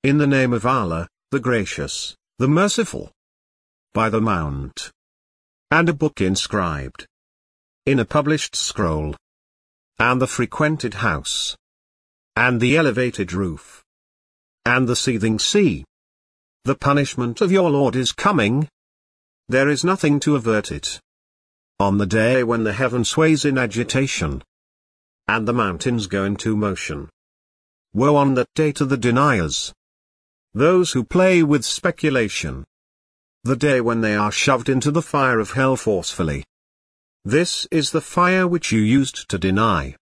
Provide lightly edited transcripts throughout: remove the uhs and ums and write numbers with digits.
In the name of Allah, the Gracious, the Merciful. By the Mount. And a book inscribed in a published scroll. And the frequented house. And the elevated roof. And the seething sea. The punishment of your Lord is coming. There is nothing to avert it. On the day when the heaven sways in agitation, and the mountains go into motion. Woe on that day to the deniers. Those who play with speculation. The day when they are shoved into the fire of hell forcefully. This is the fire which you used to deny.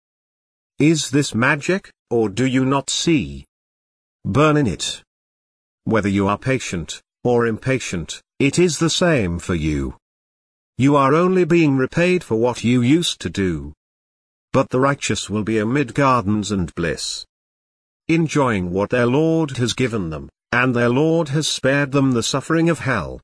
Is this magic, or do you not see? Burn in it. Whether you are patient, or impatient, it is the same for you. You are only being repaid for what you used to do. But the righteous will be amid gardens and bliss, enjoying what their Lord has given them, and their Lord has spared them the suffering of hell.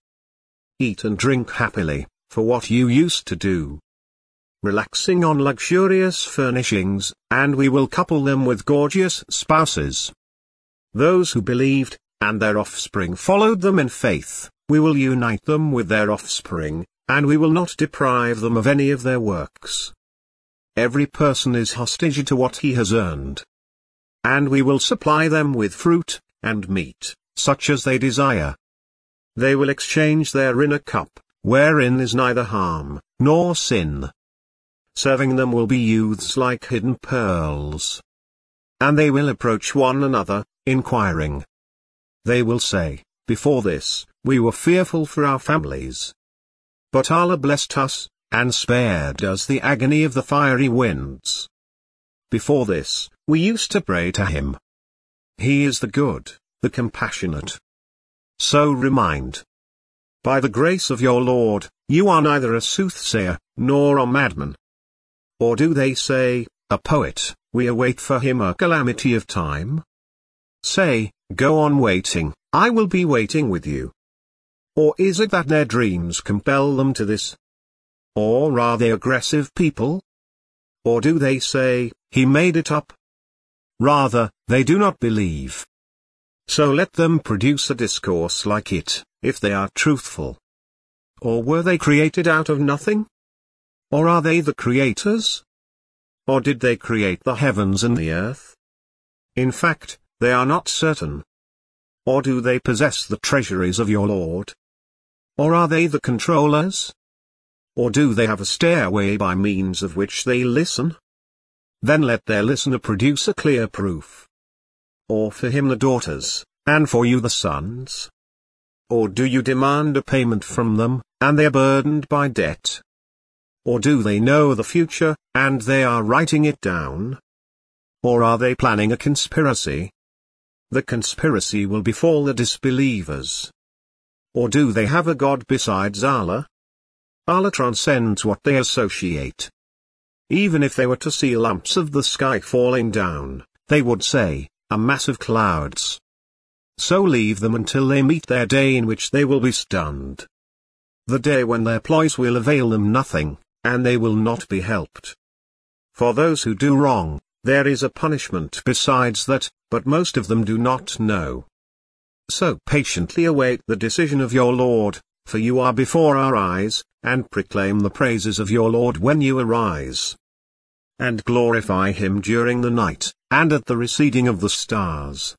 Eat and drink happily, for what you used to do, relaxing on luxurious furnishings, and we will couple them with gorgeous spouses. Those who believed, and their offspring followed them in faith, we will unite them with their offspring, and we will not deprive them of any of their works. Every person is hostage to what he has earned. And we will supply them with fruit, and meat, such as they desire. They will exchange their inner cup, wherein is neither harm, nor sin. Serving them will be youths like hidden pearls. And they will approach one another, inquiring. They will say, before this, we were fearful for our families. But Allah blessed us, and spared us the agony of the fiery winds. Before this, we used to pray to Him. He is the good, the compassionate. So remind. By the grace of your Lord, you are neither a soothsayer, nor a madman. Or do they say, a poet, we await for him a calamity of time? Say, go on waiting, I will be waiting with you. Or is it that their dreams compel them to this? Or are they aggressive people? Or do they say, he made it up? Rather, they do not believe. So let them produce a discourse like it, if they are truthful. Or were they created out of nothing? Or are they the creators? Or did they create the heavens and the earth? In fact, they are not certain. Or do they possess the treasuries of your Lord? Or are they the controllers? Or do they have a stairway by means of which they listen? Then let their listener produce a clear proof. Or for him the daughters, and for you the sons? Or do you demand a payment from them, and they are burdened by debt? Or do they know the future, and they are writing it down? Or are they planning a conspiracy? The conspiracy will befall the disbelievers. Or do they have a god besides Allah? Allah transcends what they associate. Even if they were to see lumps of the sky falling down, they would say, a mass of clouds. So leave them until they meet their day in which they will be stunned. The day when their ploys will avail them nothing, and they will not be helped. For those who do wrong, there is a punishment besides that, but most of them do not know. So patiently await the decision of your Lord, for you are before our eyes, and proclaim the praises of your Lord when you arise. And glorify Him during the night, and at the receding of the stars.